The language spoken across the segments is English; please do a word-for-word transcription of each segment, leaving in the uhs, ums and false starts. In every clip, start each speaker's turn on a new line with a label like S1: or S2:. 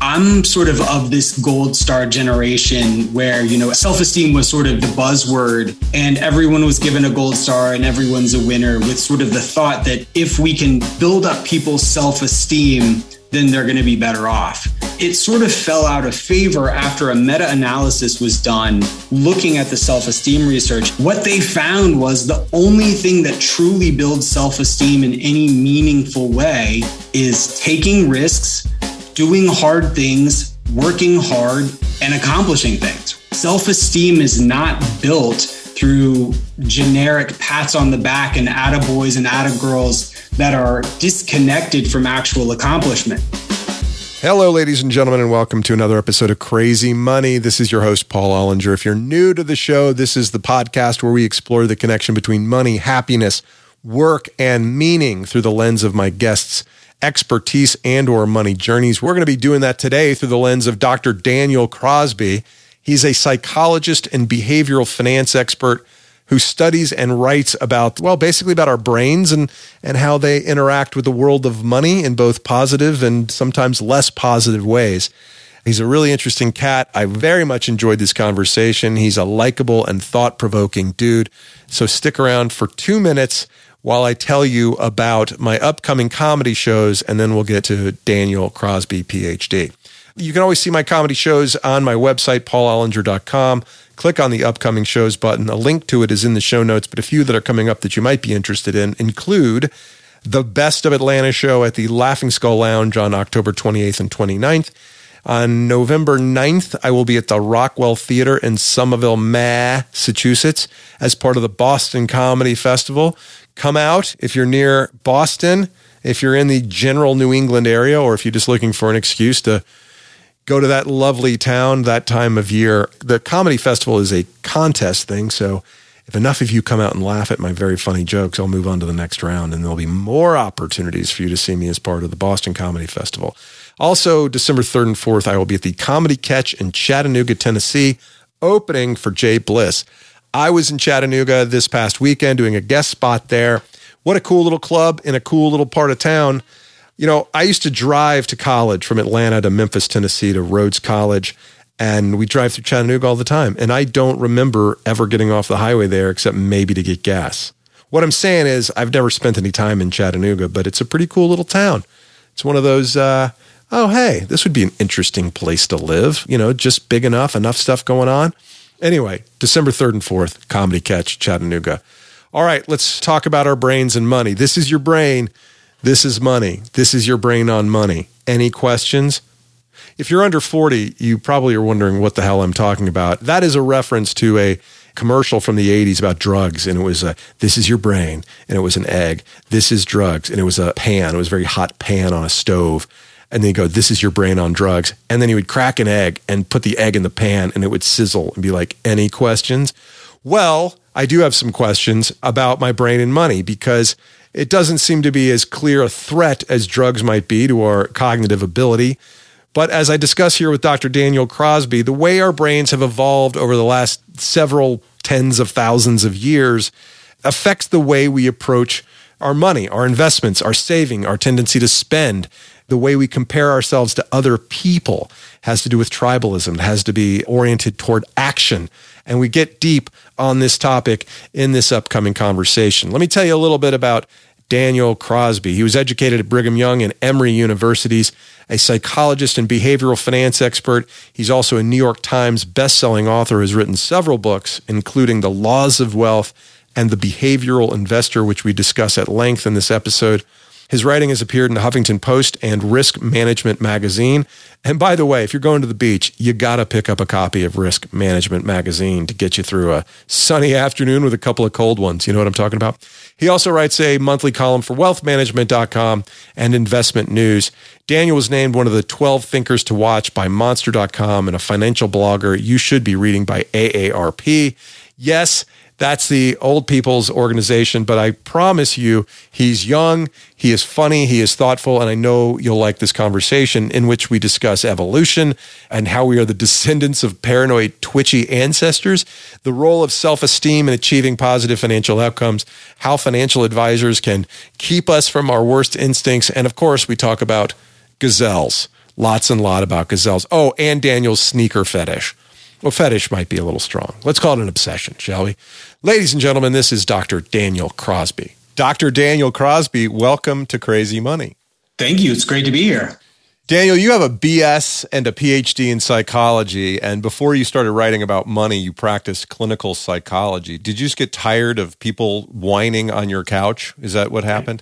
S1: I'm sort of of this gold star generation where, you know, self-esteem was sort of the buzzword and everyone was given a gold star and everyone's a winner, with sort of the thought that if we can build up people's self-esteem, then they're going to be better off. It sort of fell out of favor after a meta-analysis was done looking at the self-esteem research. What they found was the only thing that truly builds self-esteem in any meaningful way is taking risks, doing hard things, working hard, and accomplishing things. Self-esteem is not built through generic pats on the back and attaboys and attagirls that are disconnected from actual accomplishment.
S2: Hello, ladies and gentlemen, and welcome to another episode of Crazy Money. This is your host, Paul Ollinger. If you're new to the show, this is the podcast where we explore the connection between money, happiness, work, and meaning through the lens of my guests' expertise and or money journeys. We're going to be doing that today through the lens of Doctor Daniel Crosby. He's a psychologist and behavioral finance expert who studies and writes about, well, basically about our brains and, and how they interact with the world of money in both positive and sometimes less positive ways. He's a really interesting cat. I very much enjoyed this conversation. He's a likable and thought-provoking dude. So stick around for two minutes while I tell you about my upcoming comedy shows, and then we'll get to Daniel Crosby, P H D. You can always see my comedy shows on my website, paul ollinger dot com. Click on the upcoming shows button. A link to it is in the show notes, but a few that are coming up that you might be interested in include the Best of Atlanta show at the Laughing Skull Lounge on October twenty-eighth and twenty-ninth. On November ninth, I will be at the Rockwell Theater in Somerville, Massachusetts, as part of the Boston Comedy Festival. Come out if you're near Boston, if you're in the general New England area, or if you're just looking for an excuse to go to that lovely town that time of year. The comedy festival is a contest thing, so if enough of you come out and laugh at my very funny jokes, I'll move on to the next round, and there'll be more opportunities for you to see me as part of the Boston Comedy Festival. Also, December third and fourth, I will be at the Comedy Catch in Chattanooga, Tennessee, opening for Jay Bliss. I was in Chattanooga this past weekend doing a guest spot there. What a cool little club in a cool little part of town. You know, I used to drive to college from Atlanta to Memphis, Tennessee to Rhodes College, and we drive through Chattanooga all the time. And I don't remember ever getting off the highway there except maybe to get gas. What I'm saying is I've never spent any time in Chattanooga, but it's a pretty cool little town. It's one of those, uh, oh, hey, this would be an interesting place to live. You know, just big enough, enough stuff going on. Anyway, December third and fourth, Comedy Catch, Chattanooga. All right, let's talk about our brains and money. This is your brain. This is money. This is your brain on money. Any questions? If you're under forty, you probably are wondering what the hell I'm talking about. That is a reference to a commercial from the eighties about drugs. And it was a, this is your brain. And it was an egg. This is drugs. And it was a pan. It was a very hot pan on a stove. And then you go, this is your brain on drugs. And then he would crack an egg and put the egg in the pan and it would sizzle and be like, any questions? Well, I do have some questions about my brain and money because it doesn't seem to be as clear a threat as drugs might be to our cognitive ability. But as I discuss here with Doctor Daniel Crosby, the way our brains have evolved over the last several tens of thousands of years affects the way we approach our money, our investments, our saving, our tendency to spend. The way we compare ourselves to other people has to do with tribalism. It has to be oriented toward action. And we get deep on this topic in this upcoming conversation. Let me tell you a little bit about Daniel Crosby. He was educated at Brigham Young and Emory Universities, a psychologist and behavioral finance expert. He's also a New York Times bestselling author, has written several books, including The Laws of Wealth and The Behavioral Investor, which we discuss at length in this episode. His writing has appeared in the Huffington Post and Risk Management Magazine. And by the way, if you're going to the beach, you got to pick up a copy of Risk Management Magazine to get you through a sunny afternoon with a couple of cold ones. You know what I'm talking about? He also writes a monthly column for wealth management dot com and Investment News. Daniel was named one of the twelve thinkers to watch by monster dot com and a financial blogger you should be reading by A A R P. Yes, that's the old people's organization, but I promise you, he's young, he is funny, he is thoughtful, and I know you'll like this conversation in which we discuss evolution and how we are the descendants of paranoid, twitchy ancestors, the role of self-esteem in achieving positive financial outcomes, how financial advisors can keep us from our worst instincts, and of course, we talk about gazelles. lots and lot about gazelles. Oh, and Daniel's sneaker fetish. Well, fetish might be a little strong. Let's call it an obsession, shall we? Ladies and gentlemen, this is Doctor Daniel Crosby. Doctor Daniel Crosby, welcome to Crazy Money.
S1: Thank you. It's great to be here.
S2: Daniel, you have a B S and a P H D in psychology, and before you started writing about money, you practiced clinical psychology. Did you just get tired of people whining on your couch? Is that what happened?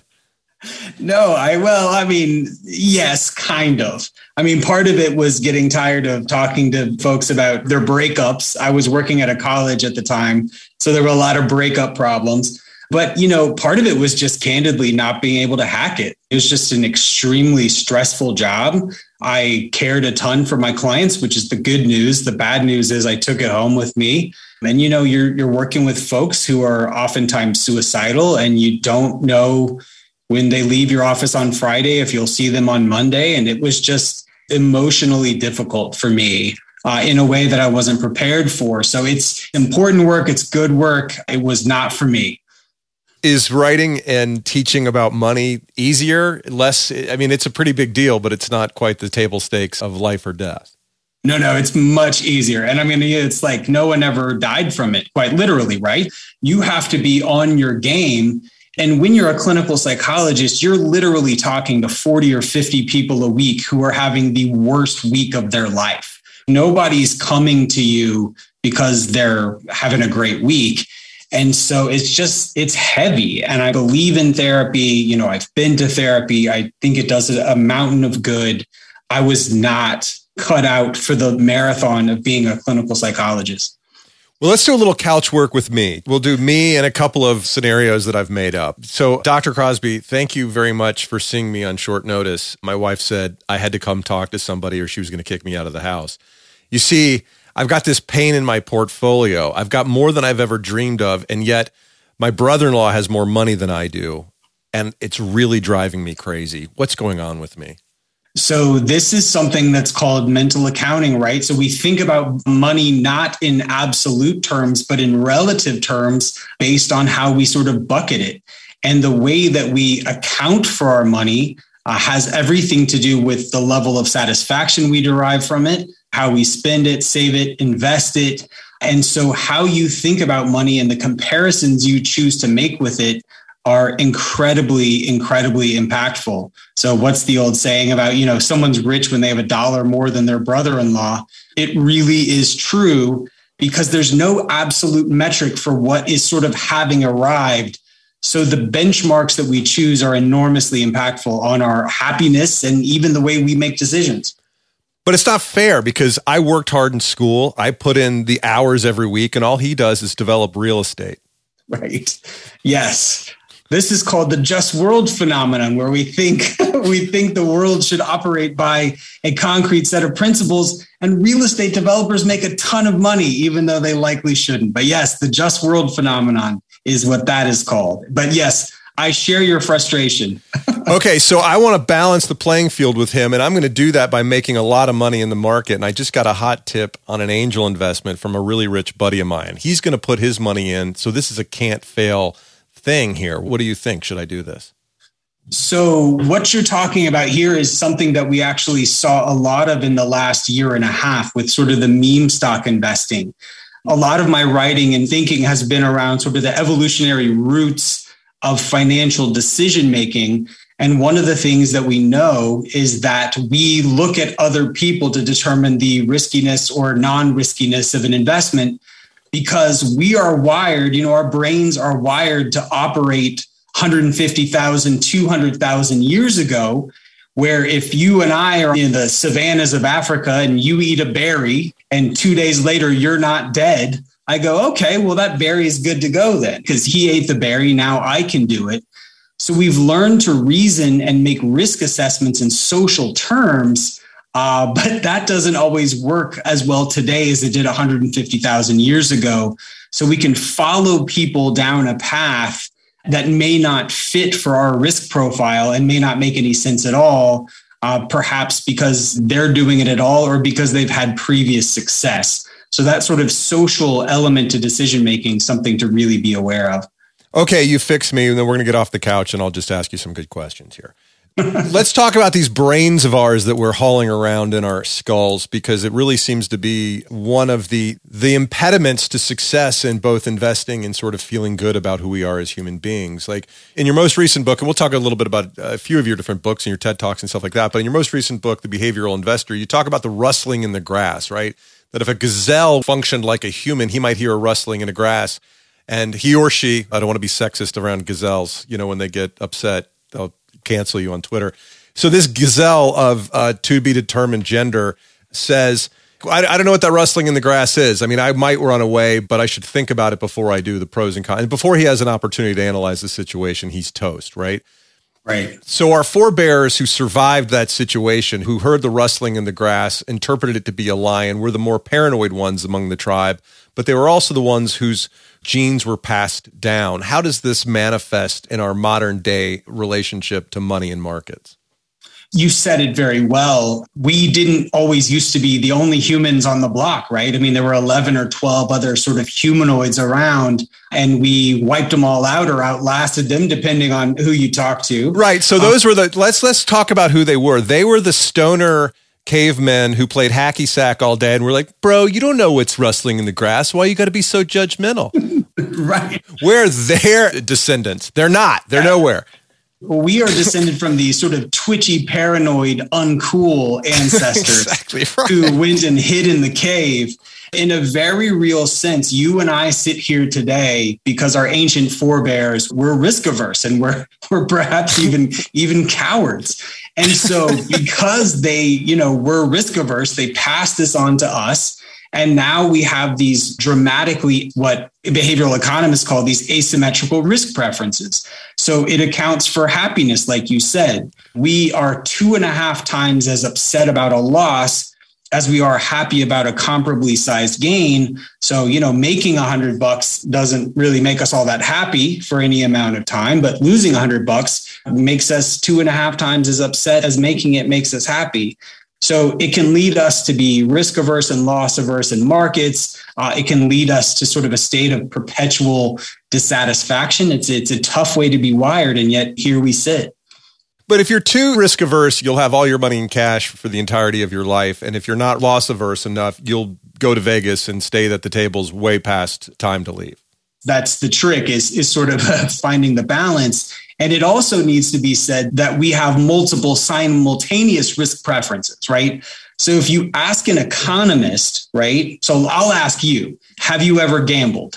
S1: No, I, well, I mean, yes, kind of. I mean, part of it was getting tired of talking to folks about their breakups. I was working at a college at the time, so there were a lot of breakup problems. But, you know, part of it was just candidly not being able to hack it. It was just an extremely stressful job. I cared a ton for my clients, which is the good news. The bad news is I took it home with me. And, you know, you're you're working with folks who are oftentimes suicidal, and you don't know when they leave your office on Friday if you'll see them on Monday. And it was just emotionally difficult for me uh, in a way that I wasn't prepared for. So it's important work. It's good work. It was not for me.
S2: Is writing and teaching about money easier, less? I mean, it's a pretty big deal, but it's not quite the table stakes of life or death.
S1: No, no, it's much easier. And I mean, it's like no one ever died from it, quite literally, right? You have to be on your game. And when you're a clinical psychologist, you're literally talking to forty or fifty people a week who are having the worst week of their life. Nobody's coming to you because they're having a great week. And so it's just, it's heavy. And I believe in therapy. You know, I've been to therapy. I think it does a mountain of good. I was not cut out for the marathon of being a clinical psychologist.
S2: Well, let's do a little couch work with me. We'll do me and a couple of scenarios that I've made up. So, Doctor Crosby, thank you very much for seeing me on short notice. My wife said I had to come talk to somebody or she was going to kick me out of the house. You see, I've got this pain in my portfolio. I've got more than I've ever dreamed of, and yet my brother-in-law has more money than I do, and it's really driving me crazy. What's going on with me?
S1: So this is something that's called mental accounting, right? So we think about money not in absolute terms, but in relative terms based on how we sort of bucket it. And the way that we account for our money uh, has everything to do with the level of satisfaction we derive from it, how we spend it, save it, invest it. And so how you think about money and the comparisons you choose to make with it are incredibly, incredibly impactful. So what's the old saying about, you know, someone's rich when they have a dollar more than their brother-in-law? It really is true because there's no absolute metric for what is sort of having arrived. So the benchmarks that we choose are enormously impactful on our happiness and even the way we make decisions.
S2: But it's not fair because I worked hard in school. I put in the hours every week, and all he does is develop real estate.
S1: Right. Yes. This is called the just world phenomenon, where we think we think the world should operate by a concrete set of principles, and real estate developers make a ton of money, even though they likely shouldn't. But yes, the just world phenomenon is what that is called. But yes, I share your frustration.
S2: Okay, so I want to balance the playing field with him, and I'm going to do that by making a lot of money in the market. And I just got a hot tip on an angel investment from a really rich buddy of mine. He's going to put his money in, so this is a can't fail thing here. What do you think? Should I do this?
S1: So what you're talking about here is something that we actually saw a lot of in the last year and a half with sort of the meme stock investing. A lot of my writing and thinking has been around sort of the evolutionary roots of financial decision making. And one of the things that we know is that we look at other people to determine the riskiness or non-riskiness of an investment because we are wired, you know, our brains are wired to operate one hundred fifty thousand, two hundred thousand years ago, where if you and I are in the savannas of Africa and you eat a berry and two days later you're not dead, I go, okay, well, that berry is good to go then because he ate the berry. Now I can do it. So we've learned to reason and make risk assessments in social terms, uh, but that doesn't always work as well today as it did one hundred fifty thousand years ago. So we can follow people down a path that may not fit for our risk profile and may not make any sense at all, uh, perhaps because they're doing it at all or because they've had previous success. So that sort of social element to decision-making, something to really be aware of.
S2: Okay, you fix me, and then we're going to get off the couch, and I'll just ask you some good questions here. Let's talk about these brains of ours that we're hauling around in our skulls, because it really seems to be one of the the impediments to success in both investing and sort of feeling good about who we are as human beings. Like in your most recent book, and we'll talk a little bit about a few of your different books and your TED Talks and stuff like that, but in your most recent book, The Behavioral Investor, you talk about the rustling in the grass, right? That if a gazelle functioned like a human, he might hear a rustling in the grass, and he or she, I don't want to be sexist around gazelles, you know, when they get upset, they'll cancel you on Twitter. So this gazelle of uh, to be determined gender says, I, I don't know what that rustling in the grass is. I mean, I might run away, but I should think about it before I do the pros and cons. And before he has an opportunity to analyze the situation, he's toast, right?
S1: Right.
S2: So our forebears who survived that situation, who heard the rustling in the grass, interpreted it to be a lion, were the more paranoid ones among the tribe, but they were also the ones whose genes were passed down. How does this manifest in our modern day relationship to money and markets?
S1: You said it very well. We didn't always used to be the only humans on the block, right? I mean, there were eleven or twelve other sort of humanoids around, and we wiped them all out or outlasted them, depending on who you talk to.
S2: Right. So those um, were the, let's, let's talk about who they were. They were the stoner cavemen who played hacky sack all day and were like, bro, you don't know what's rustling in the grass. Why you got to be so judgmental?
S1: Right.
S2: We're their descendants. They're not. They're nowhere.
S1: We are descended from these sort of twitchy, paranoid, uncool ancestors
S2: exactly right.
S1: who went and hid in the cave. In a very real sense, you and I sit here today because our ancient forebears were risk averse and were, were perhaps even, even cowards. And so because they, you know, were risk averse, they passed this on to us. And now we have these dramatically, what behavioral economists call these asymmetrical risk preferences. So it accounts for happiness, like you said. We are two and a half times as upset about a loss as we are happy about a comparably sized gain. So, you know, making a hundred bucks doesn't really make us all that happy for any amount of time, but losing a hundred bucks makes us two and a half times as upset as making it makes us happy. So it can lead us to be risk averse and loss averse in markets. Uh, it can lead us to sort of a state of perpetual dissatisfaction. It's it's a tough way to be wired, and yet here we sit.
S2: But if you're too risk averse, you'll have all your money in cash for the entirety of your life. And if you're not loss averse enough, you'll go to Vegas and stay at the tables way past time to leave. That's
S1: the trick, is, is sort of finding the balance. And it also needs to be said that we have multiple simultaneous risk preferences, right? So if you ask an economist, right? So I'll ask you, have you ever gambled?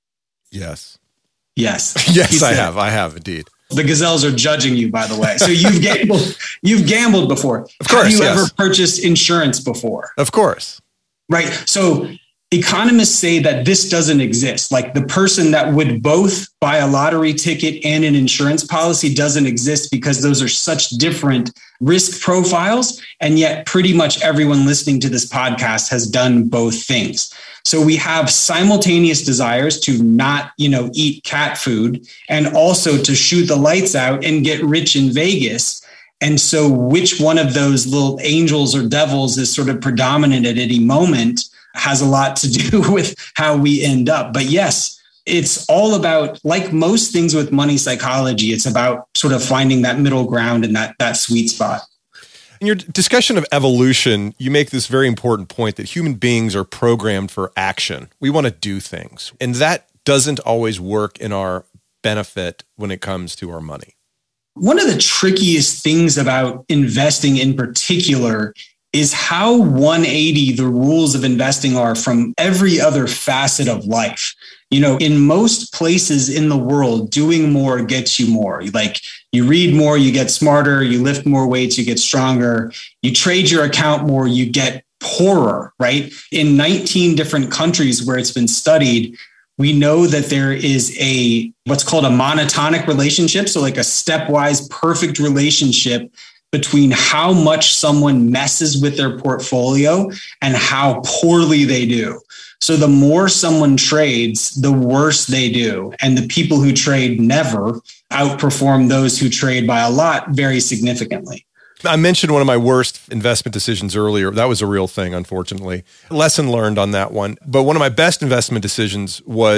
S2: Yes.
S1: Yes.
S2: Yes, I have. I have indeed.
S1: The gazelles are judging you, by the way. So you've gambled, you've gambled before.
S2: Of course.
S1: Have you
S2: yes.
S1: ever purchased insurance before?
S2: Of course.
S1: Right. So economists say that this doesn't exist. Like the person that would both buy a lottery ticket and an insurance policy doesn't exist because those are such different risk profiles. And yet pretty much everyone listening to this podcast has done both things. So we have simultaneous desires to not, you know, eat cat food and also to shoot the lights out and get rich in Vegas. And so which one of those little angels or devils is sort of predominant at any moment has a lot to do with how we end up. But yes, it's all about, like most things with money psychology, it's about sort of finding that middle ground and that that sweet spot.
S2: In your discussion of evolution, you make this very important point that human beings are programmed for action. We want to do things. And that doesn't always work in our benefit when it comes to our money.
S1: One of the trickiest things about investing in particular is how one eighty the rules of investing are from every other facet of life. You know, in most places in the world, doing more gets you more. Like you read more, you get smarter, you lift more weights, you get stronger, you trade your account more, you get poorer, right? In nineteen different countries where it's been studied, we know that there is a what's called a monotonic relationship. So like a stepwise perfect relationship between how much someone messes with their portfolio and how poorly they do. So the more someone trades, the worse they do. And the people who trade never outperform those who trade by a lot very significantly.
S2: I mentioned one of my worst investment decisions earlier. That was a real thing, unfortunately. Lesson learned on that one. But one of my best investment decisions was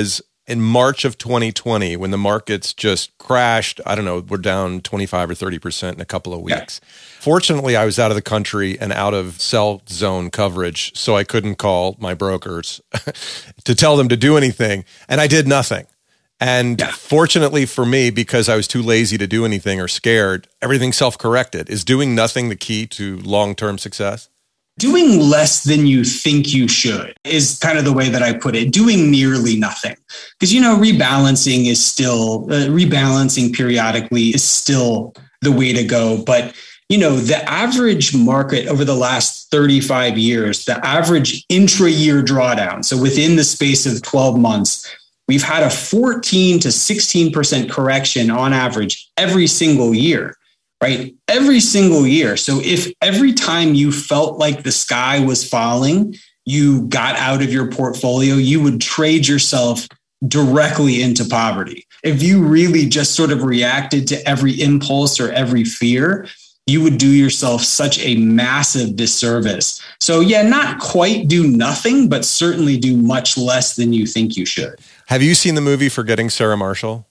S2: in March of twenty twenty, when the markets just crashed, I don't know, we're down twenty-five or thirty percent in a couple of weeks. Yeah. Fortunately, I was out of the country and out of cell zone coverage, so I couldn't call my brokers to tell them to do anything, and I did nothing. And yeah. Fortunately for me, because I was too lazy to do anything or scared, everything self-corrected. Is doing nothing the key to long-term success?
S1: Doing less than you think you should is kind of the way that I put it. Doing nearly nothing. Because, you know, rebalancing is still, uh, rebalancing periodically is still the way to go. But, you know, the average market over the last thirty-five years, the average intra-year drawdown, so within the space of twelve months, we've had a fourteen to sixteen percent correction on average every single year. Right? Every single year. So if every time you felt like the sky was falling, you got out of your portfolio, you would trade yourself directly into poverty. If you really just sort of reacted to every impulse or every fear, you would do yourself such a massive disservice. So yeah, not quite do nothing, but certainly do much less than you think you should.
S2: Have you seen the movie Forgetting Sarah Marshall?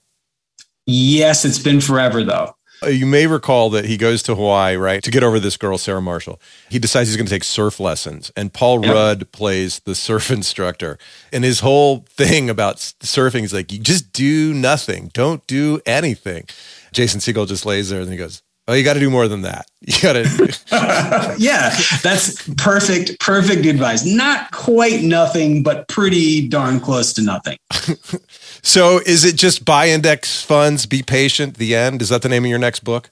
S1: Yes, it's been forever though.
S2: You may recall that he goes to Hawaii, right, to get over this girl, Sarah Marshall. He decides he's going to take surf lessons, and Paul yep. Rudd plays the surf instructor. And his whole thing about surfing is like, you just do nothing. Don't do anything. Jason Segel just lays there and he goes, oh, you got to do more than that. You got to.
S1: Yeah, that's perfect, perfect advice. Not quite nothing, but pretty darn close to nothing.
S2: So is it just buy index funds, be patient, the end? Is that the name of your next book?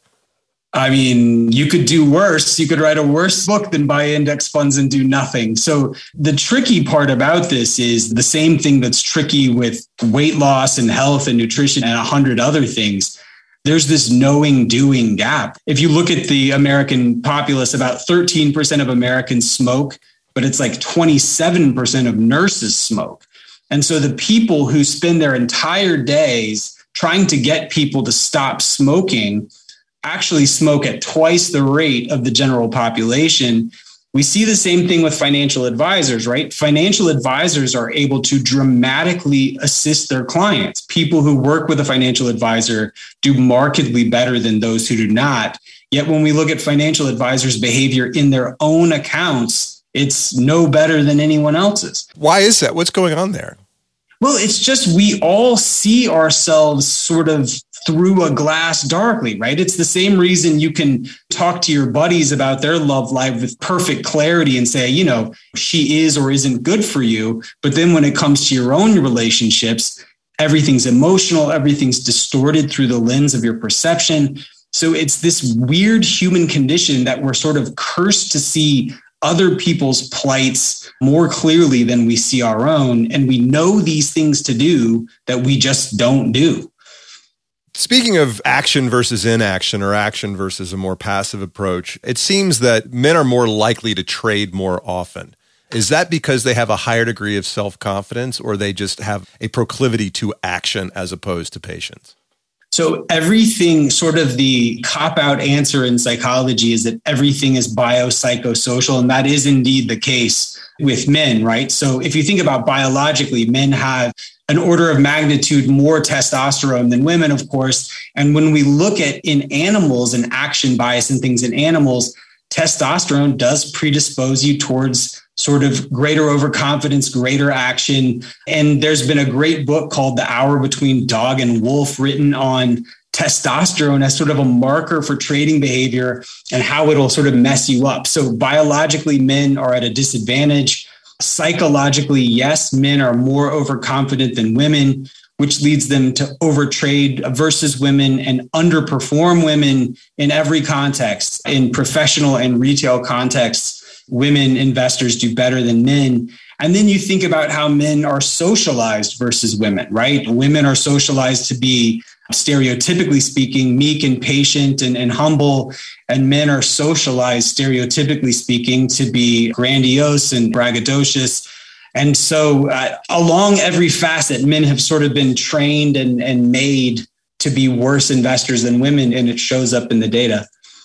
S1: I mean, you could do worse. You could write a worse book than buy index funds and do nothing. So the tricky part about this is the same thing that's tricky with weight loss and health and nutrition and a hundred other things. There's this knowing doing gap. If you look at the American populace, about thirteen percent of Americans smoke, but it's like twenty-seven percent of nurses smoke. And so the people who spend their entire days trying to get people to stop smoking actually smoke at twice the rate of the general population. We see the same thing with financial advisors, right? Financial advisors are able to dramatically assist their clients. People who work with a financial advisor do markedly better than those who do not. Yet when we look at financial advisors' behavior in their own accounts, it's no better than anyone else's.
S2: Why is that? What's going on there?
S1: Well, it's just we all see ourselves sort of through a glass darkly, right? It's the same reason you can talk to your buddies about their love life with perfect clarity and say, you know, she is or isn't good for you. But then when it comes to your own relationships, everything's emotional, everything's distorted through the lens of your perception. So it's this weird human condition that we're sort of cursed to see other people's plights more clearly than we see our own. And we know these things to do that we just don't do.
S2: Speaking of action versus inaction, or action versus a more passive approach, it seems that men are more likely to trade more often. Is that because they have a higher degree of self-confidence, or they just have a proclivity to action as opposed to patience?
S1: So everything, sort of the cop-out answer in psychology is that everything is biopsychosocial, and that is indeed the case with men, right? So if you think about biologically, men have an order of magnitude more testosterone than women, of course. And when we look at in animals and action bias and things in animals, testosterone does predispose you towards sort of greater overconfidence, greater action. And there's been a great book called The Hour Between Dog and Wolf written on testosterone as sort of a marker for trading behavior and how it'll sort of mess you up. So biologically, men are at a disadvantage. Psychologically, yes, men are more overconfident than women, which leads them to overtrade versus women and underperform women in every context. In professional and retail contexts, women investors do better than men. And then you think about how men are socialized versus women, right? Women are socialized to be, stereotypically speaking, meek and patient and, and humble. And men are socialized, stereotypically speaking, to be grandiose and braggadocious. And so uh, along every facet, men have sort of been trained and, and made to be worse investors than women, and it shows up in the data.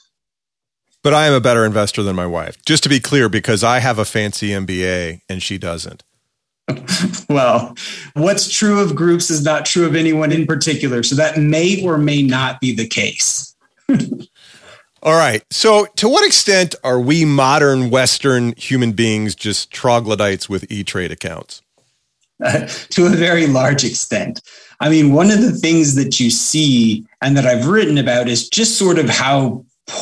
S2: But I am a better investor than my wife. Just to be clear, because I have a fancy M B A and she doesn't.
S1: Well, what's true of groups is not true of anyone in particular. So that may or may not be the case.
S2: All right. So to what extent are we modern Western human beings just troglodytes with E-Trade accounts?
S1: Uh, to a very large extent. I mean, one of the things that you see and that I've written about is just sort of how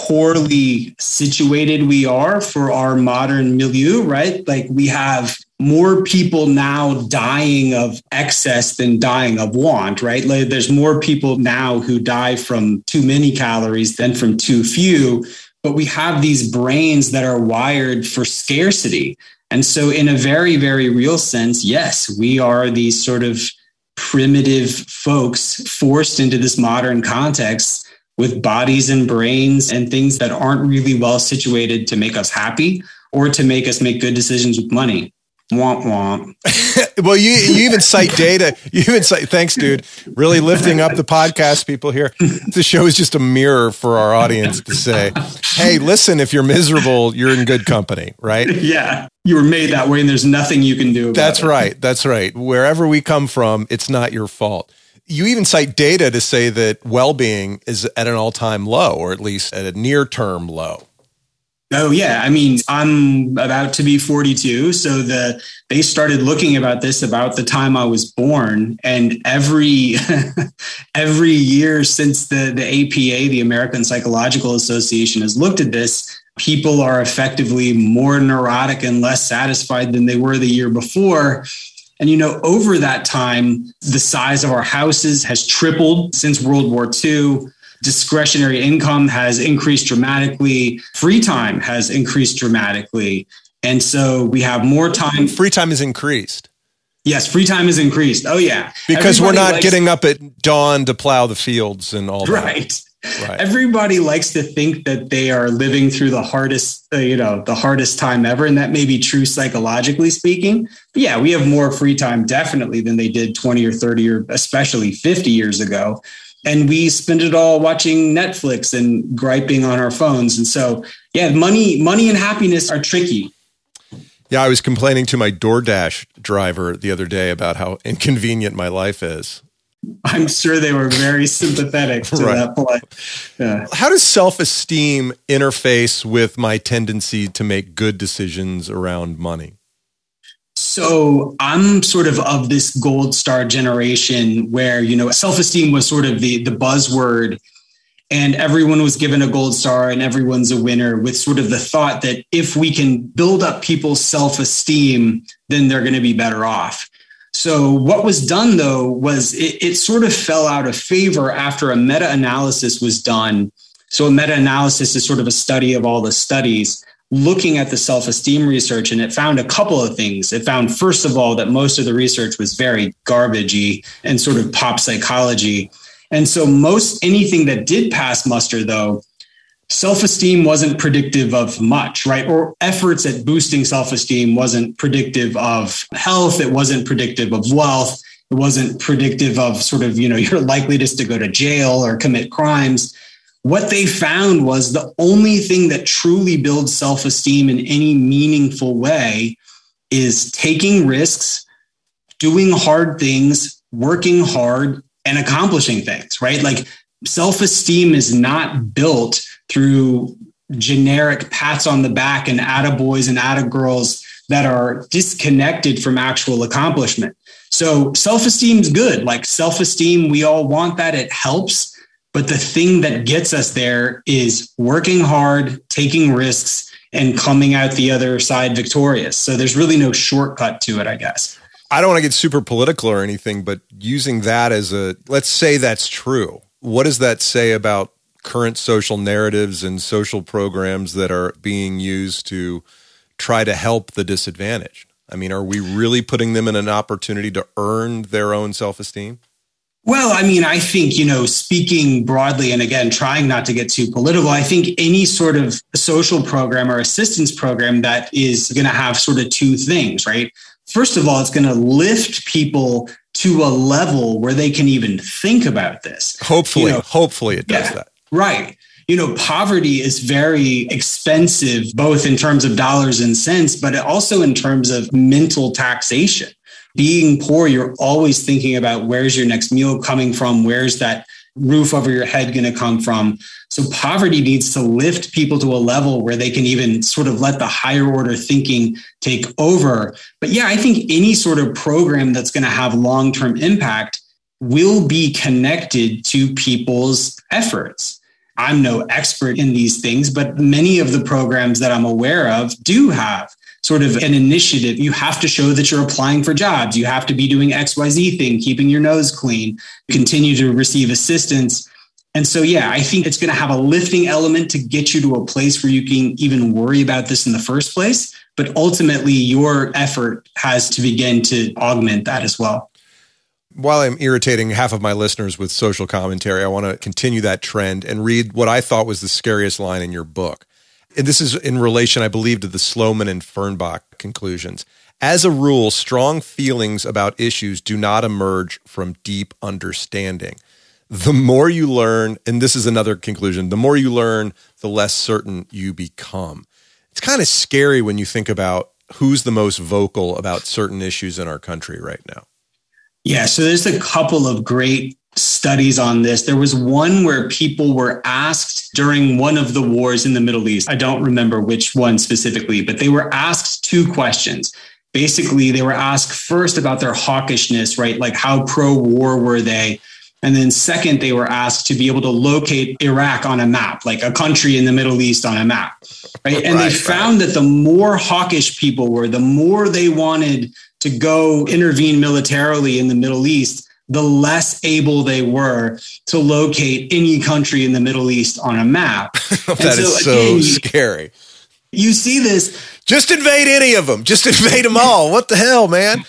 S1: poorly situated we are for our modern milieu, right? Like we have more people now dying of excess than dying of want, right? Like there's more people now who die from too many calories than from too few, but we have these brains that are wired for scarcity. And so in a very, very real sense, yes, we are these sort of primitive folks forced into this modern context with bodies and brains and things that aren't really well situated to make us happy or to make us make good decisions with money. Womp womp.
S2: Well, you you even cite data. You even cite, thanks, dude. Really lifting up the podcast people here. The show is just a mirror for our audience to say, hey, listen, if you're miserable, you're in good company, right?
S1: Yeah. You were made that way and there's nothing you can do about
S2: That's
S1: it.
S2: right. That's right. Wherever we come from, it's not your fault. You even cite data to say that well-being is at an all-time low, or at least at a near-term low.
S1: Oh, yeah. I mean, I'm about to be forty-two. So the they started looking about this about the time I was born. And every every year since the, the A P A, the American Psychological Association, has looked at this, people are effectively more neurotic and less satisfied than they were the year before. And, you know, over that time, the size of our houses has tripled since World War Two. Discretionary income has increased dramatically. Free time has increased dramatically. And so we have more time.
S2: Free time is increased.
S1: Yes, free time is increased. Oh, yeah.
S2: Because Everybody we're not
S1: likes-
S2: getting up at dawn to plow the fields and all that.
S1: Right. Right. Everybody likes to think that they are living through the hardest, uh, you know, the hardest time ever. And that may be true psychologically speaking. But yeah, we have more free time definitely than they did twenty or thirty or especially fifty years ago. And we spend it all watching Netflix and griping on our phones. And so, yeah, money, money and happiness are tricky.
S2: Yeah, I was complaining to my DoorDash driver the other day about how inconvenient my life is.
S1: I'm sure they were very sympathetic to right. that point. Yeah.
S2: How does self-esteem interface with my tendency to make good decisions around money?
S1: So I'm sort of of this gold star generation where, you know, self-esteem was sort of the, the buzzword and everyone was given a gold star and everyone's a winner with sort of the thought that if we can build up people's self-esteem, then they're going to be better off. So what was done, though, was it, it sort of fell out of favor after a meta-analysis was done. So a meta-analysis is sort of a study of all the studies looking at the self-esteem research, and it found a couple of things. It found, first of all, that most of the research was very garbagey and sort of pop psychology. And so most anything that did pass muster, though, self-esteem wasn't predictive of much, right? Or efforts at boosting self-esteem wasn't predictive of health. It wasn't predictive of wealth. It wasn't predictive of sort of, you know, your likeliness to go to jail or commit crimes. What they found was the only thing that truly builds self-esteem in any meaningful way is taking risks, doing hard things, working hard, and accomplishing things, right? Like self-esteem is not built through generic pats on the back and attaboys and attagirls that are disconnected from actual accomplishment. So self-esteem is good. Like self-esteem, we all want that. It helps. But the thing that gets us there is working hard, taking risks, and coming out the other side victorious. So there's really no shortcut to it, I guess.
S2: I don't want to get super political or anything, but using that as a, let's say that's true. What does that say about current social narratives and social programs that are being used to try to help the disadvantaged? I mean, are we really putting them in an opportunity to earn their own self-esteem?
S1: Well, I mean, I think, you know, speaking broadly, and again, trying not to get too political, I think any sort of social program or assistance program that is going to have sort of two things, right? First of all, it's going to lift people to a level where they can even think about this.
S2: Hopefully,
S1: you know,
S2: hopefully it does
S1: yeah,
S2: that.
S1: Right. You know, poverty is very expensive, both in terms of dollars and cents, but also in terms of mental taxation. Being poor, you're always thinking about where's your next meal coming from? Where's that roof over your head going to come from? So poverty needs to lift people to a level where they can even sort of let the higher order thinking take over. But yeah, I think any sort of program that's going to have long-term impact will be connected to people's efforts. I'm no expert in these things, but many of the programs that I'm aware of do have sort of an initiative. You have to show that you're applying for jobs. You have to be doing X Y Z thing, keeping your nose clean, continue to receive assistance. And so, yeah, I think it's going to have a lifting element to get you to a place where you can even worry about this in the first place. But ultimately, your effort has to begin to augment that as well.
S2: While I'm irritating half of my listeners with social commentary, I want to continue that trend and read what I thought was the scariest line in your book. And this is in relation, I believe, to the Sloman and Fernbach conclusions. As a rule, strong feelings about issues do not emerge from deep understanding. The more you learn, and this is another conclusion, the more you learn, the less certain you become. It's kind of scary when you think about who's the most vocal about certain issues in our country right now.
S1: Yeah, so there's a couple of great studies on this. There was one where people were asked during one of the wars in the Middle East. I don't remember which one specifically, but they were asked two questions. Basically, they were asked first about their hawkishness, right? Like how pro-war were they? And then second, they were asked to be able to locate Iraq on a map, like a country in the Middle East on a map, right? And right, they found right. that the more hawkish people were, the more they wanted to go intervene militarily in the Middle East, the less able they were to locate any country in the Middle East on a map.
S2: That so, is so again, scary.
S1: You, you see this.
S2: Just invade any of them. Just invade them all. What the hell, man?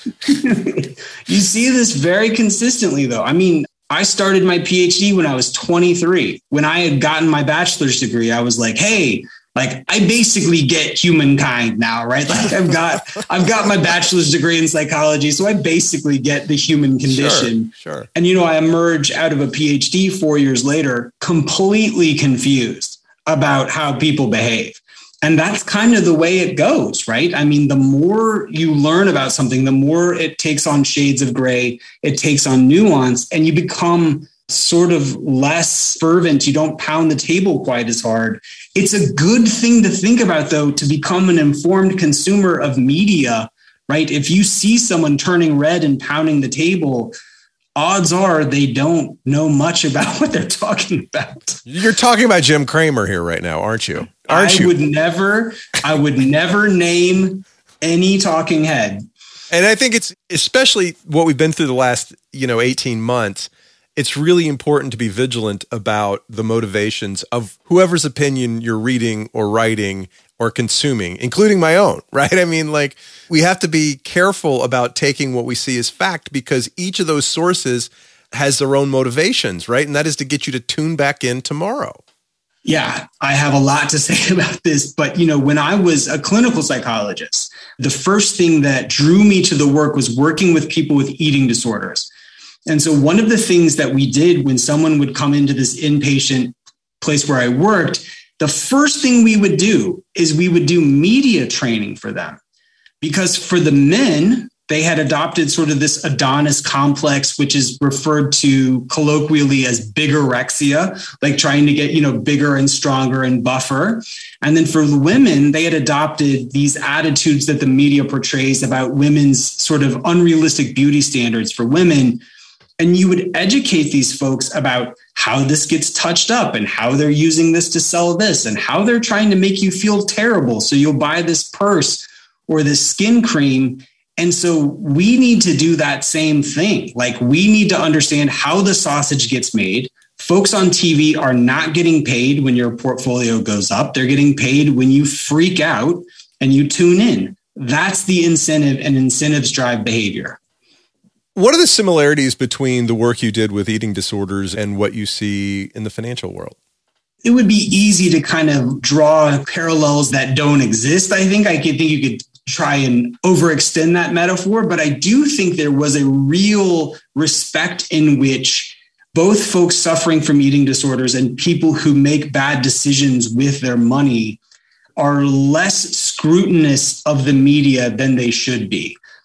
S1: You see this very consistently, though. I mean, I started my PhD when I was twenty-three. When I had gotten my bachelor's degree, I was like, hey, like I basically get humankind now, right? Like I've got, I've got my bachelor's degree in psychology. So I basically get the human condition.
S2: Sure, sure.
S1: And, you know, I emerge out of a PhD four years later, completely confused about how people behave. And that's kind of the way it goes, right? I mean, the more you learn about something, the more it takes on shades of gray, it takes on nuance, and you become sort of less fervent. You don't pound the table quite as hard. It's a good thing to think about, though, to become an informed consumer of media, right? If you see someone turning red and pounding the table, odds are they don't know much about what they're talking about.
S2: You're talking about Jim Cramer here right now, aren't you? Aren't
S1: I
S2: you?
S1: would never, I would never name any talking head.
S2: And I think it's especially what we've been through the last, you know, eighteen months. It's really important to be vigilant about the motivations of whoever's opinion you're reading or writing or consuming, including my own, right? I mean, like, we have to be careful about taking what we see as fact because each of those sources has their own motivations, right? And that is to get you to tune back in tomorrow.
S1: Yeah, I have a lot to say about this. But, you know, when I was a clinical psychologist, the first thing that drew me to the work was working with people with eating disorders. And so one of the things that we did when someone would come into this inpatient place where I worked, the first thing we would do is we would do media training for them. Because for the men, they had adopted sort of this Adonis complex, which is referred to colloquially as bigorexia, like trying to get, you know, bigger and stronger and buffer. And then for the women, they had adopted these attitudes that the media portrays about women's sort of unrealistic beauty standards for women. And you would educate these folks about how this gets touched up and how they're using this to sell this and how they're trying to make you feel terrible. So you'll buy this purse or this skin cream. And so we need to do that same thing. Like we need to understand how the sausage gets made. Folks on T V are not getting paid when your portfolio goes up. They're getting paid when you freak out and you tune in. That's the incentive, and incentives drive behavior.
S2: What are the similarities between the work you did with eating disorders and what you see in the financial world?
S1: It would be easy to kind of draw parallels that don't exist. I think I could think you could try and overextend that metaphor, but I do think there was a real respect in which both folks suffering from eating disorders and people who make bad decisions with their money are less scrutinous of the media than they should be.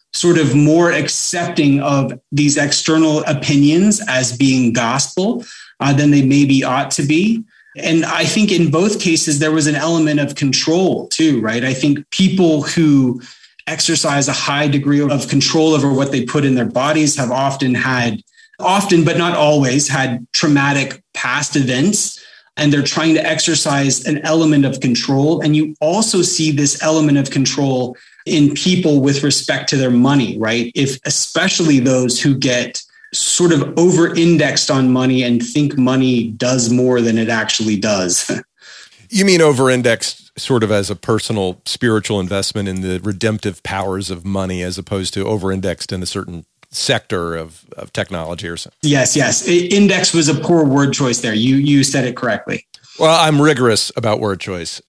S1: sort of more accepting of these external opinions as being gospel uh, than they maybe ought to be. And I think in both cases, there was an element of control too, right? I think people who exercise a high degree of control over what they put in their bodies have often had, often, but not always, had traumatic past events. And they're trying to exercise an element of control. And you also see this element of control in people with respect to their money, right? If especially those who get sort of over-indexed on money and think money does more than it actually does.
S2: You mean over-indexed sort of as a personal spiritual investment in the redemptive powers of money as opposed to over-indexed in a certain sector of, of technology or something?
S1: Yes, yes. Index was a poor word choice there. You you said it correctly.
S2: Well, I'm rigorous about word choice,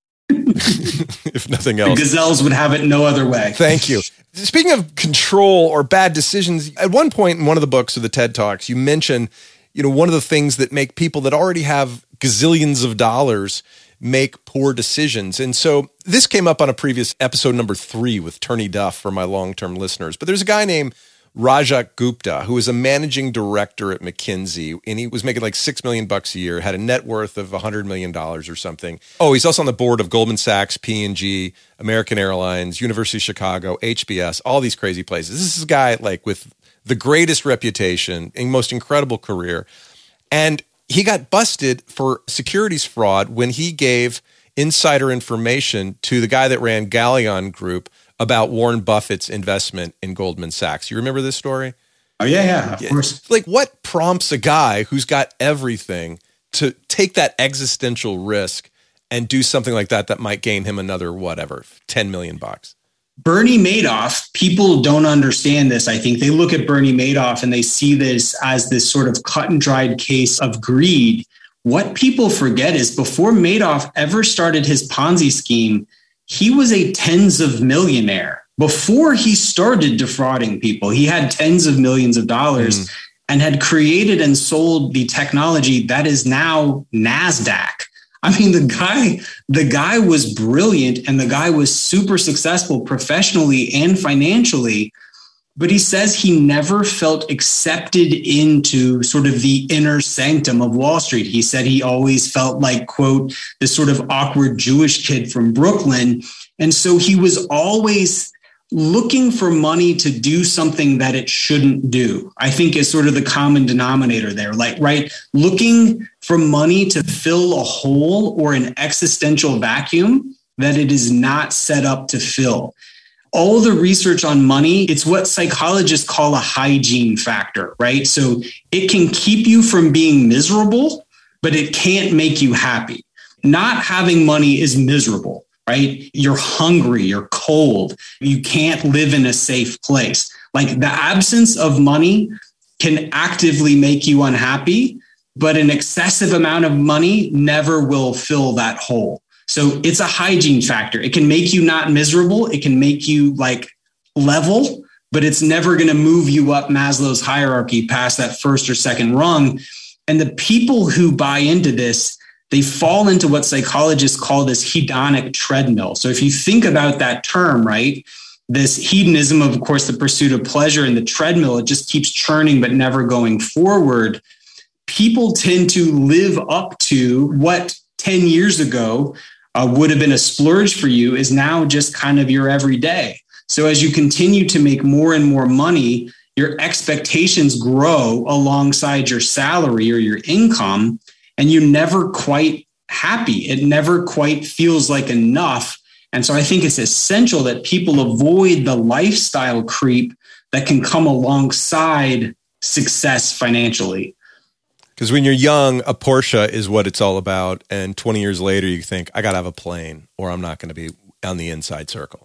S2: if nothing else.
S1: The gazelles would have it no other way.
S2: Thank you. Speaking of control or bad decisions, at one point in one of the books of the TED Talks, you mentioned, you know, one of the things that make people that already have gazillions of dollars make poor decisions. And so this came up on a previous episode number three with Turney Duff for my long-term listeners. But there's a guy named Rajat Gupta, who is a managing director at McKinsey, and he was making like six million bucks a year, had a net worth of one hundred million dollars or something. Oh, he's also on the board of Goldman Sachs, P and G, American Airlines, University of Chicago, H B S, all these crazy places. This is a guy like with the greatest reputation and most incredible career. And he got busted for securities fraud when he gave insider information to the guy that ran Galleon Group about Warren Buffett's investment in Goldman Sachs. You remember this story?
S1: Oh, yeah, yeah, of
S2: yeah.
S1: course.
S2: Like, what prompts a guy who's got everything to take that existential risk and do something like that that might gain him another, whatever, ten million bucks?
S1: Bernie Madoff, people don't understand this. I think they look at Bernie Madoff and they see this as this sort of cut and dried case of greed. What people forget is before Madoff ever started his Ponzi scheme, he was a tens of millionaire. Before he started defrauding people, he had tens of millions of dollars mm. and had created and sold the technology that is now NASDAQ. I mean, the guy, the guy was brilliant and the guy was super successful professionally and financially, but he says he never felt accepted into sort of the inner sanctum of Wall Street. He said he always felt like, quote, this sort of awkward Jewish kid from Brooklyn. And so he was always looking for money to do something that it shouldn't do, I think is sort of the common denominator there. Like, right, looking for money to fill a hole or an existential vacuum that it is not set up to fill. All the research on money, it's what psychologists call a hygiene factor, right? So it can keep you from being miserable, but it can't make you happy. Not having money is miserable, right? You're hungry, you're cold, you can't live in a safe place. Like the absence of money can actively make you unhappy, but an excessive amount of money never will fill that hole. So it's a hygiene factor. It can make you not miserable. It can make you like level, but it's never going to move you up Maslow's hierarchy past that first or second rung. And the people who buy into this, they fall into what psychologists call this hedonic treadmill. So if you think about that term, right, this hedonism, of course, the pursuit of pleasure, and the treadmill, it just keeps churning but never going forward. People tend to live up to what ten years ago Uh, would have been a splurge for you is now just kind of your everyday. So as you continue to make more and more money, your expectations grow alongside your salary or your income, and you're never quite happy. It never quite feels like enough. And so I think it's essential that people avoid the lifestyle creep that can come alongside success financially.
S2: Because when you're young, a Porsche is what it's all about. And twenty years later, you think, I got to have a plane or I'm not going to be on the inside circle.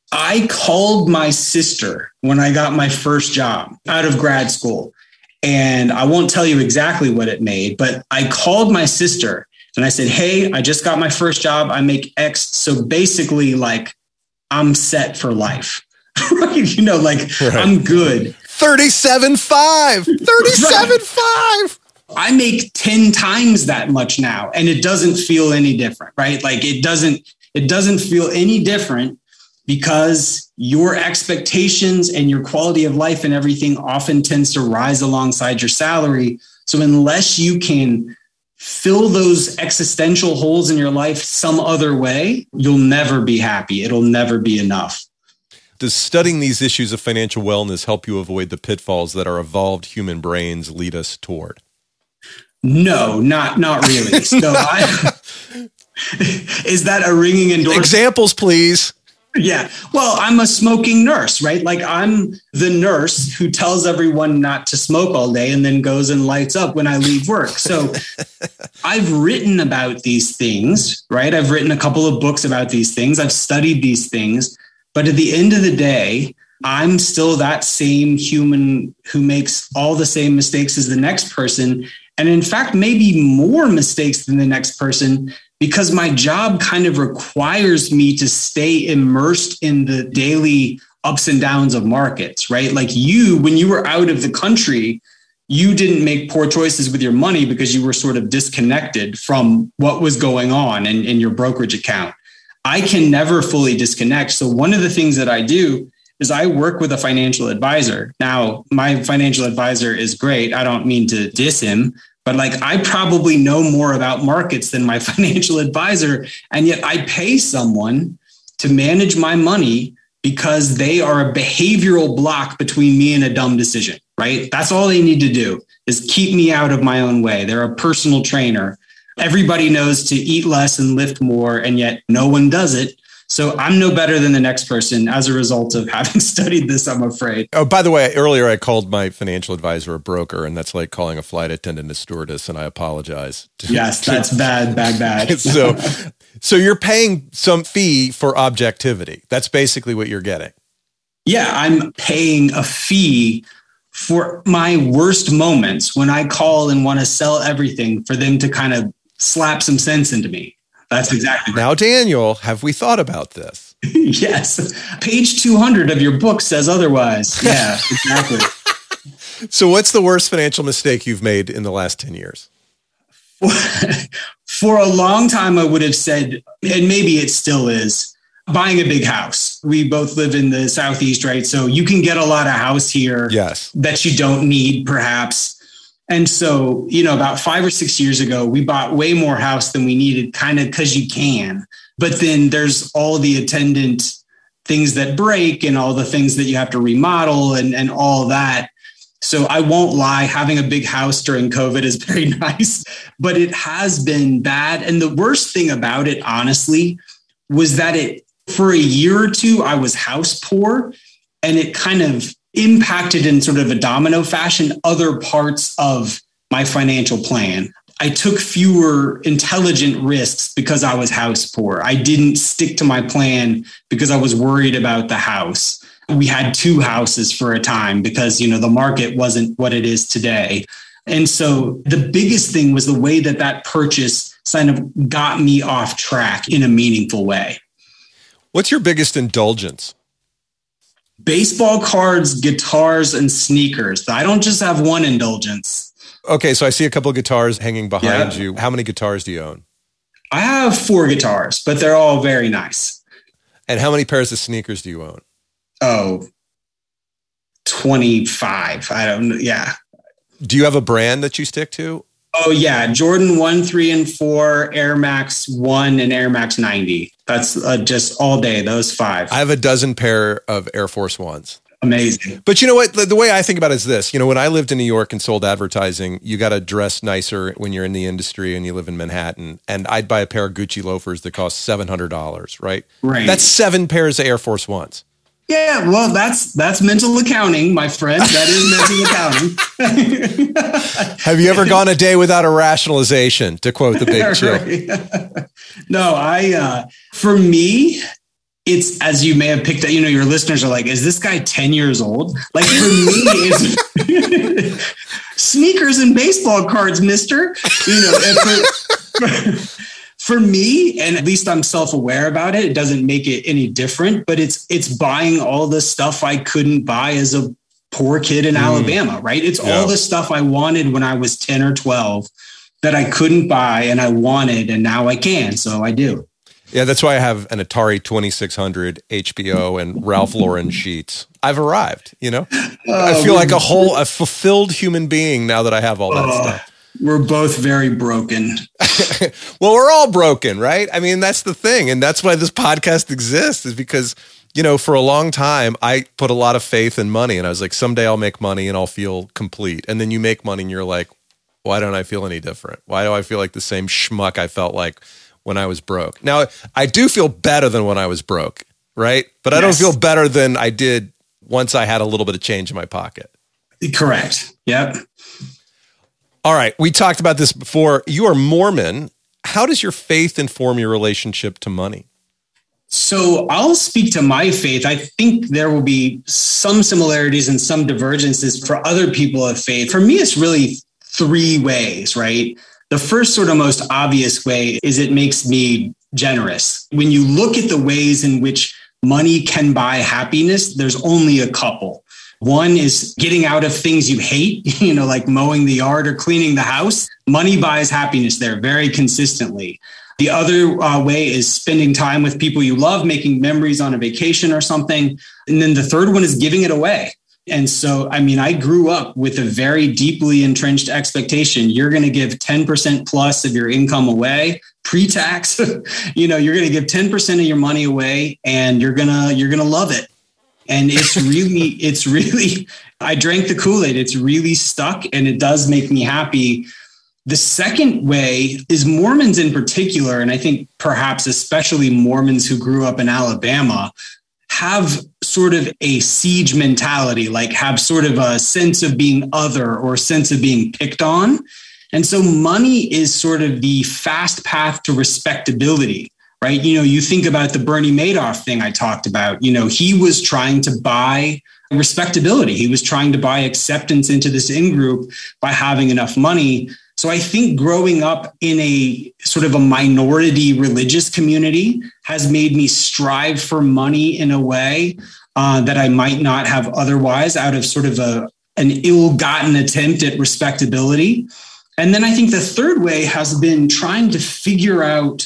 S1: I called my sister when I got my first job out of grad school. And I won't tell you exactly what it made, but I called my sister and I said, hey, I just got my first job. I make X. So basically, like, I'm set for life. you know, like, right. I'm good.
S2: thirty-seven five thirty-seven five
S1: I make ten times that much now, and it doesn't feel any different, right? Like it doesn't, it doesn't feel any different because your expectations and your quality of life and everything often tends to rise alongside your salary. So unless you can fill those existential holes in your life some other way, you'll never be happy. It'll never be enough.
S2: Does studying these issues of financial wellness help you avoid the pitfalls that our evolved human brains lead us toward?
S1: No, not not really. So I, is that a ringing endorsement?
S2: Examples, please.
S1: Yeah. Well, I'm a smoking nurse, right? Like I'm the nurse who tells everyone not to smoke all day and then goes and lights up when I leave work. So I've written about these things, right? I've written a couple of books about these things. I've studied these things. But at the end of the day, I'm still that same human who makes all the same mistakes as the next person. And in fact, maybe more mistakes than the next person, because my job kind of requires me to stay immersed in the daily ups and downs of markets, right? Like you, when you were out of the country, you didn't make poor choices with your money because you were sort of disconnected from what was going on in, in your brokerage account. I can never fully disconnect. So one of the things that I do is I work with a financial advisor. Now, my financial advisor is great. I don't mean to diss him, but like I probably know more about markets than my financial advisor. And yet I pay someone to manage my money because they are a behavioral block between me and a dumb decision, right? That's all they need to do is keep me out of my own way. They're a personal trainer. Everybody knows to eat less and lift more, and yet no one does it. So I'm no better than the next person as a result of having studied this, I'm afraid.
S2: Oh, by the way, earlier I called my financial advisor a broker, and that's like calling a flight attendant a stewardess, and I apologize.
S1: Yes, that's bad, bad, bad.
S2: so, so you're paying some fee for objectivity. That's basically what you're getting.
S1: Yeah, I'm paying a fee for my worst moments when I call and want to sell everything for them to kind of slap some sense into me. That's exactly right.
S2: Now, Daniel, have we thought about this?
S1: Yes. Page two hundred of your book says otherwise. Yeah, exactly.
S2: So what's the worst financial mistake you've made in the last ten years?
S1: For a long time, I would have said, and maybe it still is, buying a big house. We both live in the Southeast, right? So you can get a lot of house here
S2: yes.
S1: that you don't need, perhaps. And so, you know, about five or six years ago, we bought way more house than we needed, kind of because you can. But then there's all the attendant things that break and all the things that you have to remodel and, and all that. So I won't lie, having a big house during COVID is very nice, but it has been bad. And the worst thing about it, honestly, was that it, for a year or two, I was house poor, and it kind of impacted in sort of a domino fashion other parts of my financial plan. I took fewer intelligent risks because I was house poor. I didn't stick to my plan because I was worried about the house. We had two houses for a time because, you know, the market wasn't what it is today. And so the biggest thing was the way that that purchase kind of got me off track in a meaningful way.
S2: What's your biggest indulgence?
S1: Baseball cards, guitars, and sneakers. I don't just have one indulgence.
S2: Okay, so I see a couple of guitars hanging behind
S1: yeah.
S2: you. How many guitars do you own?
S1: I have four guitars, but they're all very nice.
S2: And how many pairs of sneakers do you own?
S1: Oh, twenty-five. I don't know. Yeah.
S2: Do you have a brand that you stick to?
S1: Oh, yeah. Jordan one, three, and four, Air Max one, and Air Max ninety. That's uh, just all day, those five.
S2: I have a dozen pair of Air Force Ones.
S1: Amazing.
S2: But you know what? The, the way I think about it is this. You know, when I lived in New York and sold advertising, you got to dress nicer when you're in the industry and you live in Manhattan. And I'd buy a pair of Gucci loafers that cost seven hundred dollars, right?
S1: Right.
S2: That's seven pairs of Air Force Ones.
S1: Yeah, well, that's that's mental accounting, my friend. That is mental accounting.
S2: Have you ever gone a day without a rationalization, to quote the Big Chill?
S1: Right. No, I, uh, for me, it's, as you may have picked up, you know, your listeners are like, is this guy ten years old? Like, for me, it's sneakers and baseball cards, mister. You know, for, for me, and at least I'm self-aware about it, it doesn't make it any different, but it's it's buying all the stuff I couldn't buy as a poor kid in mm. Alabama, right? It's yeah. all the stuff I wanted when I was ten or twelve that I couldn't buy and I wanted, and now I can, so I do.
S2: Yeah, that's why I have an Atari twenty-six hundred, H B O, and Ralph Lauren sheets. I've arrived, you know? Oh, I feel like a whole, a fulfilled human being now that I have all that oh, stuff.
S1: We're both very broken.
S2: Well, we're all broken, right? I mean, that's the thing. And that's why this podcast exists, is because, you know, for a long time, I put a lot of faith in money. And I was like, someday I'll make money and I'll feel complete. And then you make money and you're like, why don't I feel any different? Why do I feel like the same schmuck I felt like when I was broke? Now, I do feel better than when I was broke, right? But I yes. don't feel better than I did once I had a little bit of change in my pocket.
S1: Correct. Yep.
S2: All right. We talked about this before. You are Mormon. How does your faith inform your relationship to money?
S1: So I'll speak to my faith. I think there will be some similarities and some divergences for other people of faith. For me, it's really three ways, right? The first sort of most obvious way is it makes me generous. When you look at the ways in which money can buy happiness, there's only a couple. One is getting out of things you hate, you know, like mowing the yard or cleaning the house. Money buys happiness there very consistently. The other uh, way is spending time with people you love, making memories on a vacation or something. And then the third one is giving it away. And so, I mean, I grew up with a very deeply entrenched expectation. You're going to give ten percent plus of your income away, pre-tax. You know, you're going to give ten percent of your money away and you're going to, you're going to love it. And it's really, it's really, I drank the Kool-Aid. It's really stuck and it does make me happy. The second way is Mormons in particular, and I think perhaps especially Mormons who grew up in Alabama, have sort of a siege mentality, like have sort of a sense of being other or sense of being picked on. And so money is sort of the fast path to respectability, right? You know, you think about the Bernie Madoff thing I talked about. You know, he was trying to buy respectability. He was trying to buy acceptance into this in-group by having enough money. So I think growing up in a sort of a minority religious community has made me strive for money in a way uh, that I might not have otherwise, out of sort of a an ill-gotten attempt at respectability. And then I think the third way has been trying to figure out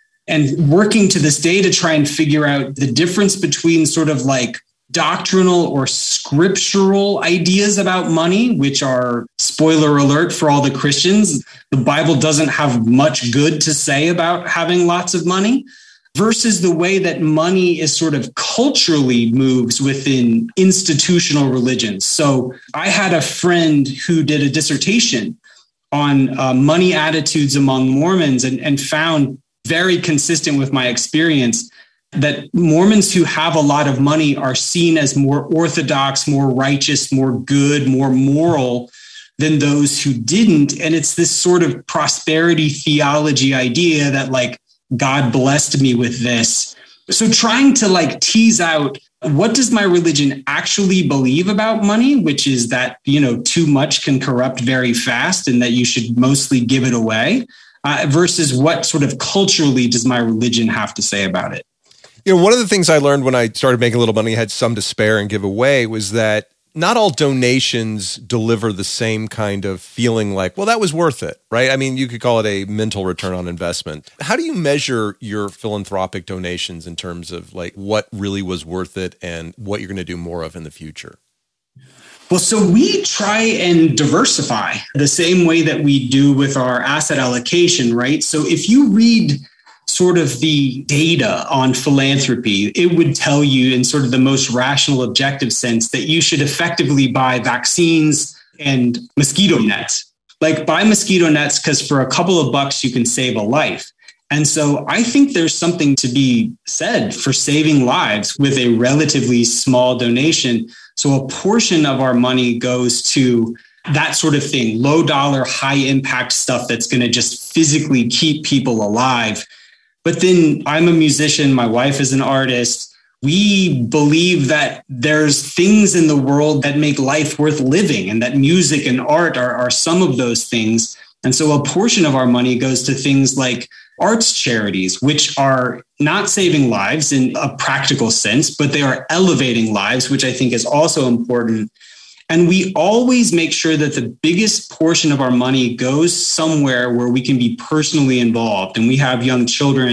S1: and working to this day to try and figure out the difference between sort of like doctrinal or scriptural ideas about money, which are, spoiler alert for all the Christians, the Bible doesn't have much good to say about having lots of money, versus the way that money is sort of culturally moves within institutional religions. So I had a friend who did a dissertation on uh, money attitudes among Mormons and, and found, very consistent with my experience, that Mormons who have a lot of money are seen as more orthodox, more righteous, more good, more moral than those who didn't. And it's this sort of prosperity theology idea that like, God blessed me with this. So trying to like tease out, what does my religion actually believe about money, which is that, you know, too much can corrupt very fast and that you should mostly give it away, uh, versus what sort of culturally does my religion have to say about it?
S2: You know, one of the things I learned when I started making a little money, had some to spare and give away, was that not all donations deliver the same kind of feeling like, well, that was worth it, right? I mean, you could call it a mental return on investment. How do you measure your philanthropic donations in terms of like what really was worth it and what you're going to do more of in the future?
S1: Well, so we try and diversify the same way that we do with our asset allocation, right? So if you read sort of the data on philanthropy, it would tell you in sort of the most rational, objective sense that you should effectively buy vaccines and mosquito nets. Like buy mosquito nets because for a couple of bucks, you can save a life. And so I think there's something to be said for saving lives with a relatively small donation. So a portion of our money goes to that sort of thing, low dollar, high impact stuff that's going to just physically keep people alive. But then I'm a musician. My wife is an artist. We believe that there's things in the world that make life worth living and that music and art are, are some of those things. And so a portion of our money goes to things like arts charities, which are not saving lives in a practical sense, but they are elevating lives, which I think is also important. And we always make sure that the biggest portion of our money goes somewhere where we can be personally involved. And we have young children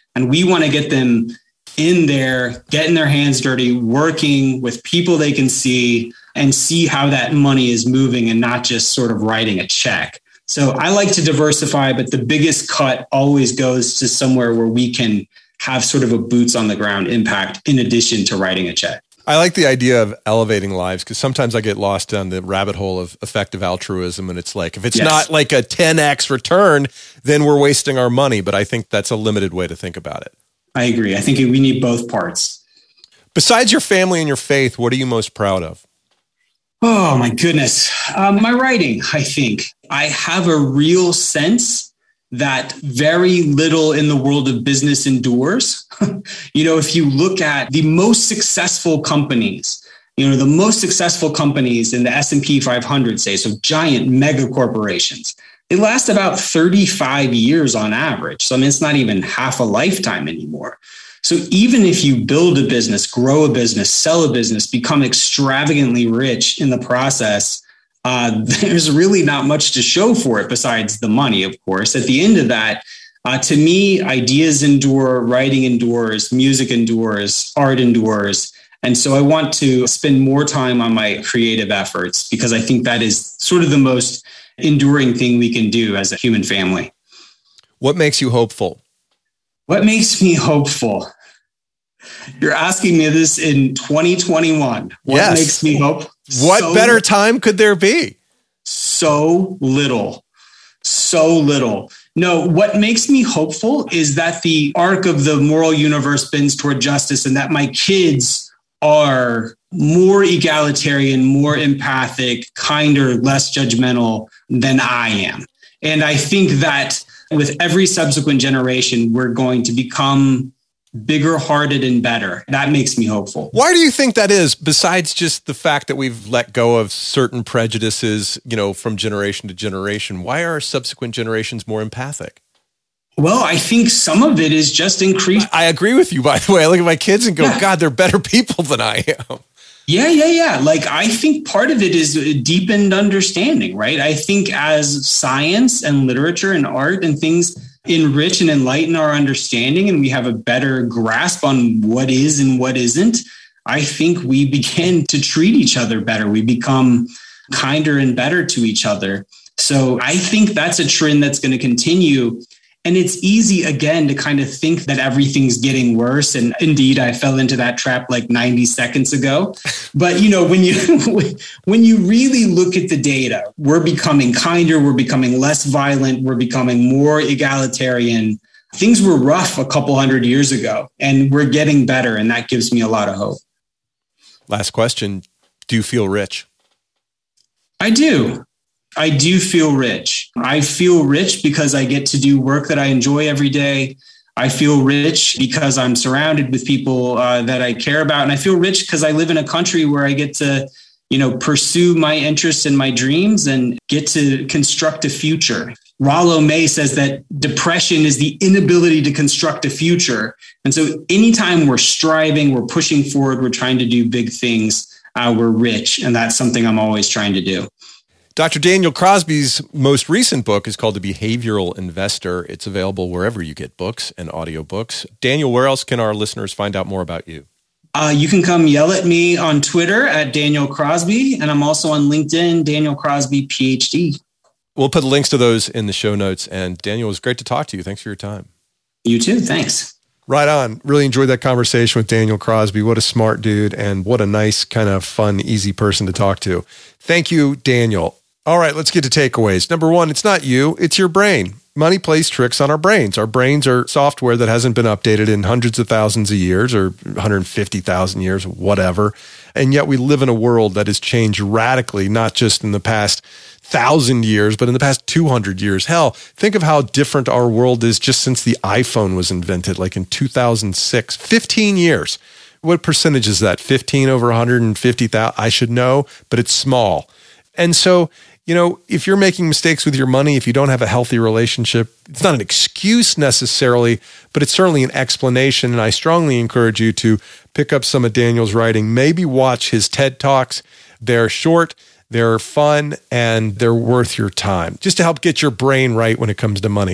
S1: And we want to get them in there, getting their hands dirty, working with people they can see and see how that money is moving and not just sort of writing a check. So I like to diversify, but the biggest cut always goes to somewhere where we can have sort of a boots on the ground impact in addition to writing a check.
S2: I like the idea of elevating lives because sometimes I get lost down the rabbit hole of effective altruism. And it's like, if it's yes. not like a ten X return, then we're wasting our money. But I think that's a limited way to think about it.
S1: I agree. I think we need both parts.
S2: Besides your family and your faith, what are you most proud of?
S1: Oh, my goodness. Um, my writing, I think. I have a real sense that very little in the world of business endures. You know, if you look at the most successful companies, you know, the most successful companies in the S and P five hundred, say, so giant mega corporations, they last about thirty-five years on average. So, I mean, it's not even half a lifetime anymore. So even if you build a business, grow a business, sell a business, become extravagantly rich in the process, uh, there's really not much to show for it besides the money, of course. At the end of that, uh, to me, ideas endure, writing endures, music endures, art endures. And so I want to spend more time on my creative efforts because I think that is sort of the most enduring thing we can do as a human family.
S2: What makes you hopeful?
S1: What makes me hopeful? You're asking me this in twenty twenty-one. What
S2: yes.
S1: makes me hope?
S2: What
S1: so,
S2: better time could there be?
S1: So little. So little. No, what makes me hopeful is that the arc of the moral universe bends toward justice and that my kids are more egalitarian, more empathic, kinder, less judgmental than I am. And I think that with every subsequent generation, we're going to become bigger hearted and better. That makes me hopeful.
S2: Why do you think that is, besides just the fact that we've let go of certain prejudices, you know, from generation to generation? Why are subsequent generations more empathic?
S1: Well, I think some of it is just increased.
S2: I agree with you, by the way. I look at my kids and go, yeah. God, they're better people than I am.
S1: Yeah, yeah, yeah. Like, I think part of it is a deepened understanding, right? I think as science and literature and art and things enrich and enlighten our understanding and we have a better grasp on what is and what isn't, I think we begin to treat each other better. We become kinder and better to each other. So I think that's a trend that's going to continue. And it's easy, again, to kind of think that everything's getting worse. And indeed, I fell into that trap like ninety seconds ago. But, you know, when you when you really look at the data, we're becoming kinder, we're becoming less violent, we're becoming more egalitarian. Things were rough a couple hundred years ago, and we're getting better. And that gives me a lot of hope.
S2: Last question. Do you feel rich?
S1: I do. I do feel rich. I feel rich because I get to do work that I enjoy every day. I feel rich because I'm surrounded with people uh, that I care about. And I feel rich because I live in a country where I get to, you know, pursue my interests and my dreams and get to construct a future. Rollo May says that depression is the inability to construct a future. And so anytime we're striving, we're pushing forward, we're trying to do big things, uh, we're rich. And that's something I'm always trying to do.
S2: Doctor Daniel Crosby's most recent book is called The Behavioral Investor. It's available wherever you get books and audiobooks. Daniel, where else can our listeners find out more about you?
S1: Uh, you can come yell at me on Twitter at Daniel Crosby, and I'm also on LinkedIn, Daniel Crosby, P H D.
S2: We'll put links to those in the show notes. And Daniel, it was great to talk to you. Thanks for your time.
S1: You too. Thanks.
S2: Right on. Really enjoyed that conversation with Daniel Crosby. What a smart dude and what a nice, kind of fun, easy person to talk to. Thank you, Daniel. All right, let's get to takeaways. Number one, it's not you, it's your brain. Money plays tricks on our brains. Our brains are software that hasn't been updated in hundreds of thousands of years or one hundred fifty thousand years, whatever. And yet we live in a world that has changed radically, not just in the past thousand years, but in the past two hundred years. Hell, think of how different our world is just since the iPhone was invented, like in two thousand six, fifteen years. What percentage is that? fifteen over one hundred fifty thousand? I should know, but it's small. And so, you know, if you're making mistakes with your money, if you don't have a healthy relationship, it's not an excuse necessarily, but it's certainly an explanation. And I strongly encourage you to pick up some of Daniel's writing, maybe watch his TED Talks. They're short, they're fun, and they're worth your time just to help get your brain right when it comes to money.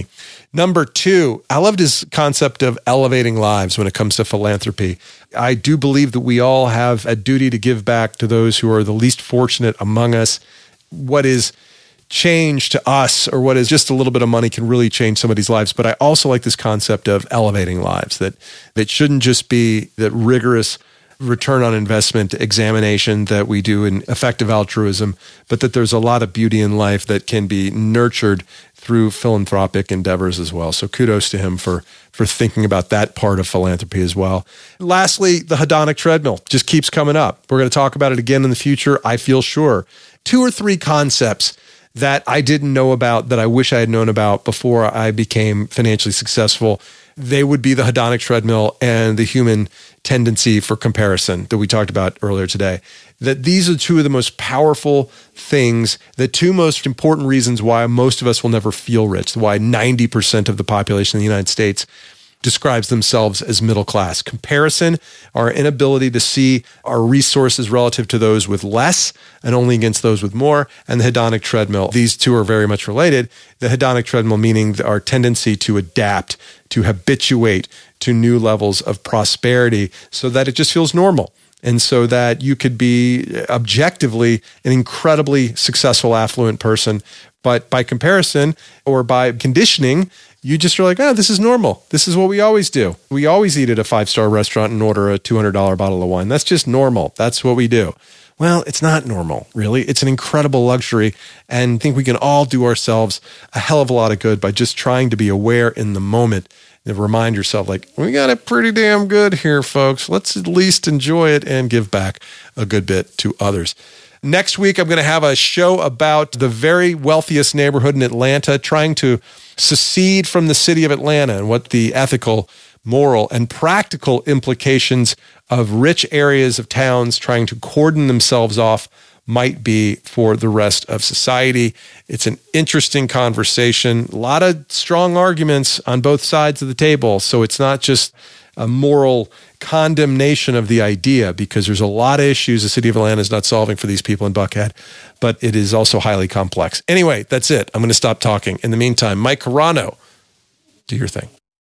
S2: Number two, I loved his concept of elevating lives when it comes to philanthropy. I do believe that we all have a duty to give back to those who are the least fortunate among us. What is change to us, or what is just a little bit of money, can really change somebody's lives. But I also like this concept of elevating lives, that that shouldn't just be that rigorous return on investment examination that we do in effective altruism, but that there's a lot of beauty in life that can be nurtured through philanthropic endeavors as well. So kudos to him for, for thinking about that part of philanthropy as well. Lastly, the hedonic treadmill just keeps coming up. We're going to talk about it again in the future, I feel sure. Two or three concepts that I didn't know about that I wish I had known about before I became financially successful. They would be the hedonic treadmill and the human tendency for comparison that we talked about earlier today. That these are two of the most powerful things, the two most important reasons why most of us will never feel rich, why ninety percent of the population in the United States describes themselves as middle class. Comparison, our inability to see our resources relative to those with less and only against those with more, and the hedonic treadmill. These two are very much related. The hedonic treadmill meaning our tendency to adapt, to habituate to new levels of prosperity so that it just feels normal. And so that you could be objectively an incredibly successful, affluent person. But by comparison or by conditioning, you just are like, oh, this is normal. This is what we always do. We always eat at a five-star restaurant and order a two hundred dollars bottle of wine. That's just normal. That's what we do. Well, it's not normal, really. It's an incredible luxury. And I think we can all do ourselves a hell of a lot of good by just trying to be aware in the moment and remind yourself, like, we got it pretty damn good here, folks. Let's at least enjoy it and give back a good bit to others. Next week, I'm going to have a show about the very wealthiest neighborhood in Atlanta, trying to secede from the city of Atlanta and what the ethical, moral, and practical implications of rich areas of towns trying to cordon themselves off might be for the rest of society. It's an interesting conversation, a lot of strong arguments on both sides of the table. So it's not just a moral condemnation of the idea, because there's a lot of issues the city of Atlanta is not solving for these people in Buckhead, but it is also highly complex. Anyway, that's it. I'm going to stop talking. In the meantime, Mike Carano, do your thing.